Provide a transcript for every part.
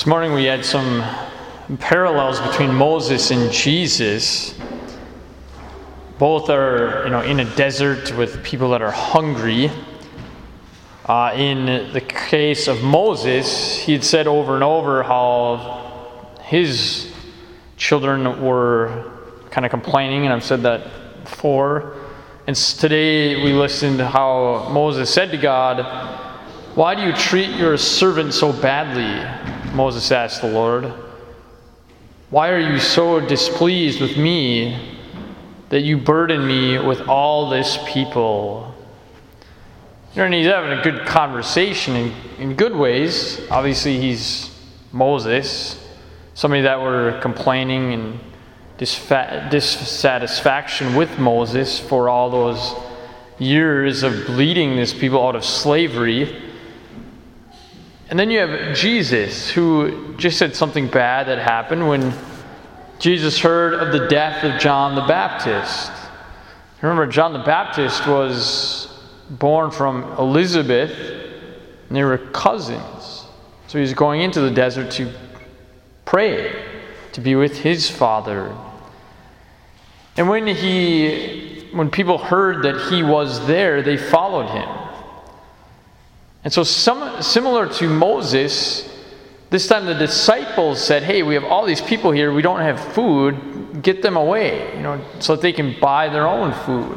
This morning we had some parallels between Moses and Jesus. Both are, in a desert with people that are hungry. In the case of Moses, he had said over and over how his children were kind of complaining, and I've said that before. And today we listened to how Moses said to God, "Why do you treat your servant so badly?" Moses asked the Lord. "Why are you so displeased with me that you burden me with all this people?" And he's having a good conversation in good ways. Obviously, he's Moses, somebody that were complaining and dissatisfaction with Moses for all those years of leading this people out of slavery. And then you have Jesus, who just said something bad that happened when Jesus heard of the death of John the Baptist. Remember, John the Baptist was born from Elizabeth, and they were cousins. So he was going into the desert to pray, to be with his father. And when people heard that he was there, they followed him. And so similar to Moses, this time the disciples said, "Hey, we have all these people here, we don't have food, get them away, so that they can buy their own food."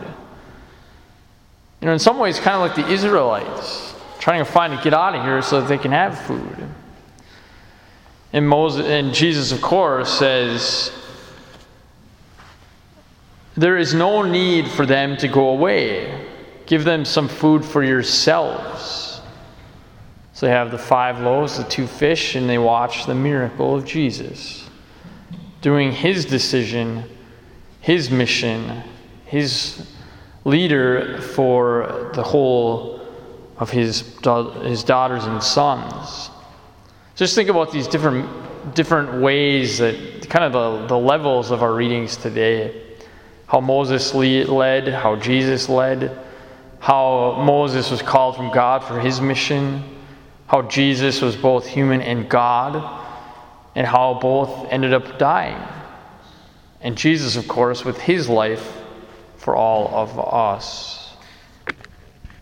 In some ways, kind of like the Israelites, trying to get out of here so that they can have food. And Jesus, of course, says, "There is no need for them to go away. Give them some food for yourselves." So they have the 5 loaves, the 2 fish, and they watch the miracle of Jesus, doing his decision, his mission, his leader for the whole of his daughters and sons. Just think about these different ways that kind of the levels of our readings today. How Moses led, how Jesus led, how Moses was called from God for his mission, how Jesus was both human and God, and how both ended up dying. And Jesus, of course, with his life for all of us.